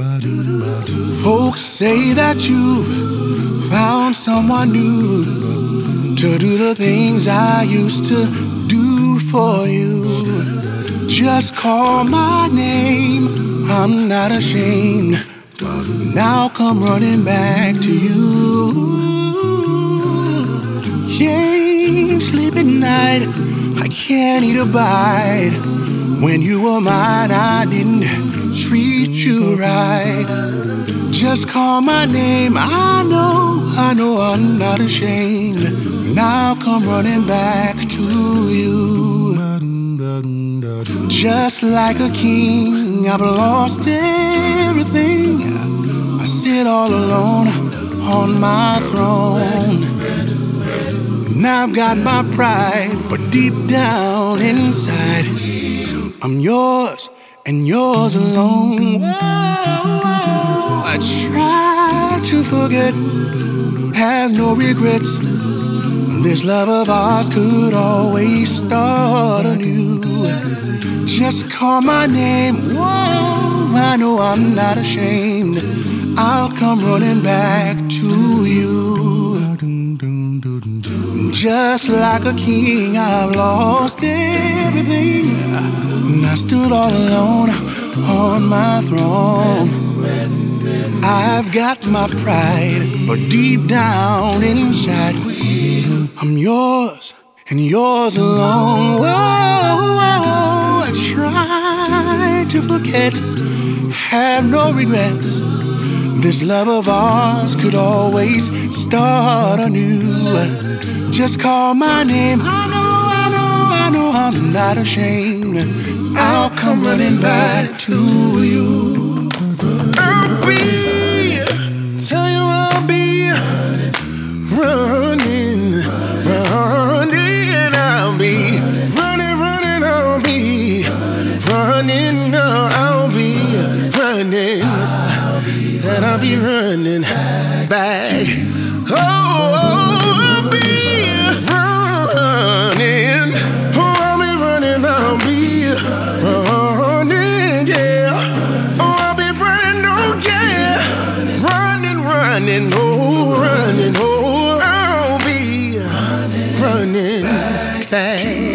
Folks say that you found someone new to do the things I used to do for you. Just call my name, I'm not ashamed. Now come running back to you. Can't sleep at night, I can't eat a bite. When you were mine, I didn't treat you right. Just call my name, I know I'm not ashamed. Now come running back to you. Just like a king, I've lost everything. I sit all alone on my throne. Now I've got my pride, but deep down inside, I'm yours and yours alone. I try to forget, have no regrets. This love of ours could always start anew. Just call my name, whoa, I know I'm not ashamed. I'll come running back to you. Just like a king, I've lost everything. And I stood all alone on my throne. I've got my pride, but deep down inside, I'm yours and yours alone. Whoa, I try to forget, have no regrets. This love of ours could always start anew. Just call my name, I know I'm not ashamed. I'll come running back to you. I'll be, tell you I'll be running, I'll be running, I'll be running, I'll be running. Said I'll be running back. I'll be running. I'll be running, I'll be running, yeah. I'll be running, oh yeah. Running, oh, I'll be running back.